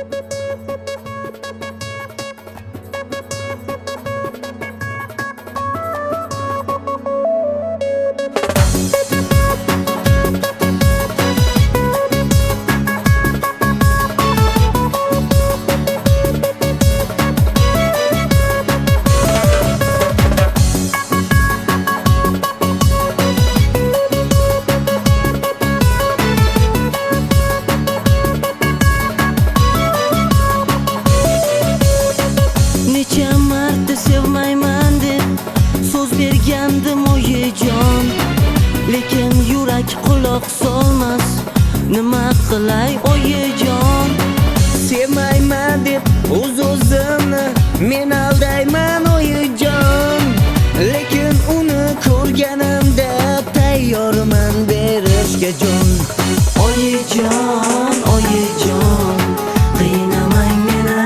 Bergandim oyijon, lekin yurak quloq solmas. Nima qilay oyijon? Sevmayman deb o'z-o'zimni men aldayman oyijon, lekin uni ko'rganimda tayyorman berishga jon. Oyijon, oyijon, qiynamang meni.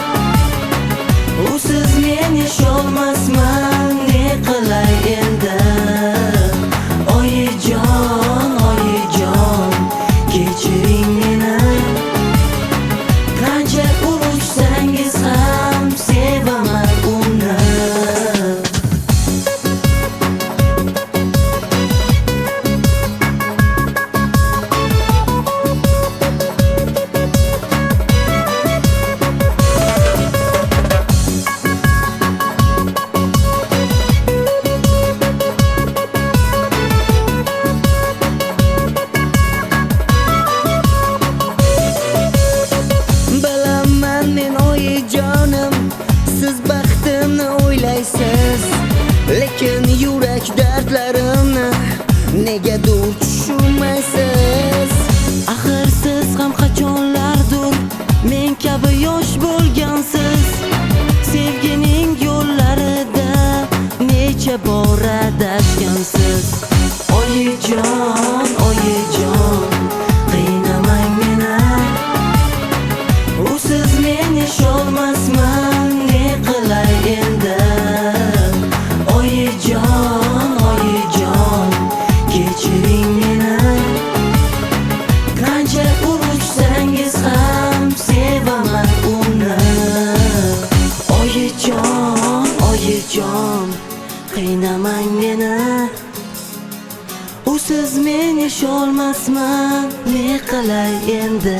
Usiz men yasholmasman. Qilay endi oyijon, oyijon, kechiring meni. Qancha urushsangiz ham sevaman uni. Siz baxtimni o'ylaysiz, lekin yurak dardlarimni negadir tushunmaysiz. Axir siz ham qachonlardir men kabi yosh bo'lgansiz. Sevgining yo'llarida necha bor adashgansiz. Oyijon, oyijon, qiynamang meni. Usiz men yasholmasman. Oyijon, oyijon, kechiring meni. Qancha urushsangiz ham sevaman uni. Oyijon, oyijon, qiynamang meni. Usiz men yasholmasman. Ne qilay endi?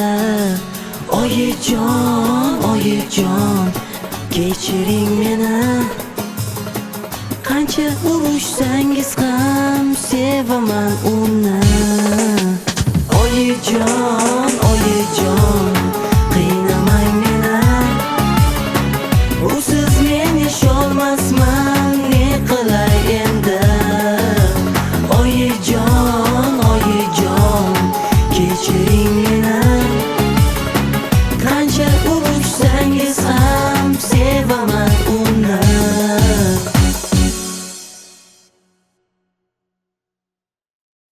Oyijon, oyijon, kechiring meni. Qancha urushsangiz ham sevaman uni.